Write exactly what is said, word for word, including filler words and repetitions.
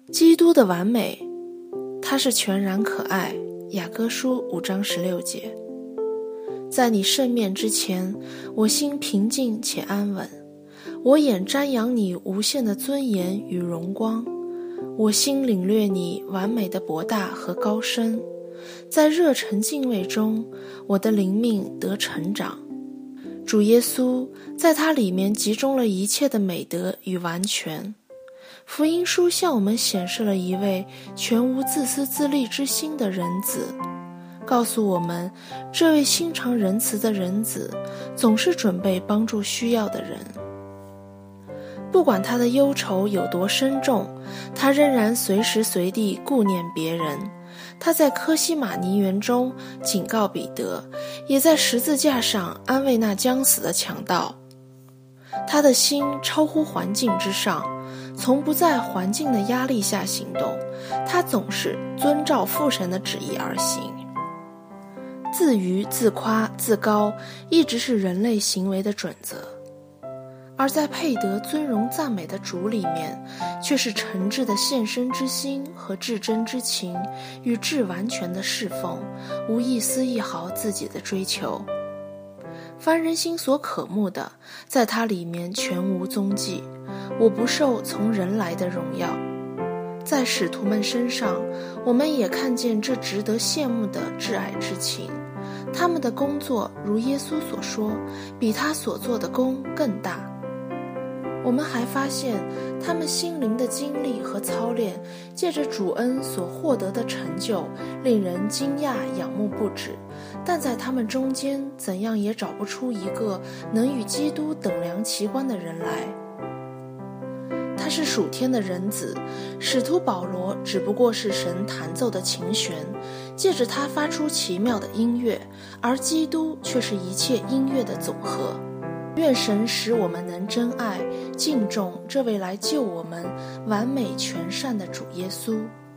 基督的完美，他是全然可爱。雅歌书五章十六节。在你圣面之前，我心平静且安稳，我眼瞻仰你无限的尊严与荣光，我心领略你完美的博大和高深。在热忱敬畏中，我的灵命得成长。主耶稣在他里面集中了一切的美德与完全。福音书向我们显示了一位全无自私自利之心的仁子，告诉我们这位心肠仁慈的仁子总是准备帮助需要的人。不管他的忧愁有多深重，他仍然随时随地顾念别人。他在科西玛尼园中警告彼得，也在十字架上安慰那将死的强盗。他的心超乎环境之上，从不在环境的压力下行动，他总是遵照父神的旨意而行。自娱、自夸、自高一直是人类行为的准则，而在配得尊荣赞美的主里面，却是诚挚的献身之心和至真之情与至完全的侍奉，无一丝一毫自己的追求。凡人心所渴慕的，在他里面全无踪迹。我不受从人来的荣耀。在使徒们身上，我们也看见这值得羡慕的挚爱之情。他们的工作，如耶稣所说，比他所做的工更大。我们还发现，他们心灵的经历和操练，借着主恩所获得的成就，令人惊讶仰慕不止。但在他们中间，怎样也找不出一个能与基督等量齐观的人来。他是属天的人子，使徒保罗只不过是神弹奏的琴弦，借着他发出奇妙的音乐，而基督却是一切音乐的总和。愿神使我们能真爱、敬重这位来救我们、完美全善的主耶稣。